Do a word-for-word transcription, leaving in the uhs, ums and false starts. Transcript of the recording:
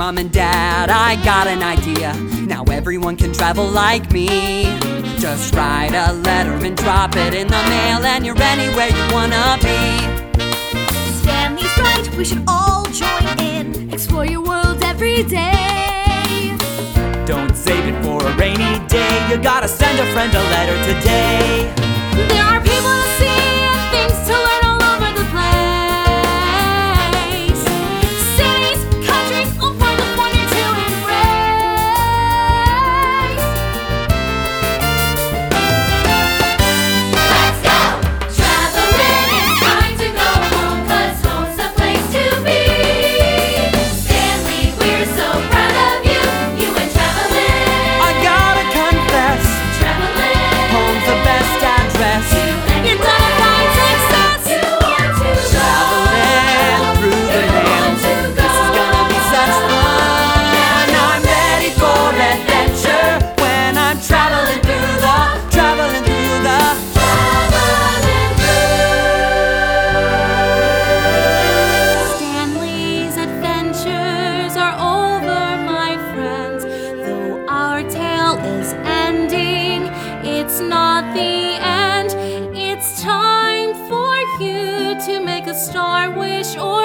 Mom and Dad, I got an idea. Now everyone can travel like me. Just write a letter and drop it in the mail, and you're anywhere you wanna be. Stanley's right, we should all join in. Explore your world every day. Don't save it for a rainy day. You gotta send a friend a letter today. There are people to see and things to learn all over the place. Cities, countries, all for the wonder to embrace. Let's go! Traveling, it's time to go home, 'cause home's the place to be. Stanley, we're so proud of you. You went traveling. I gotta confess, Traveling. home's the best address. You're gonna find success. You want to Traveling through the land, this is gonna be such fun. I'm ready for adventure when I'm traveling through the, traveling through the. Stanley's adventures are over, my friends. Though our tale is ending, it's not the end. It's time for you to make a star wish or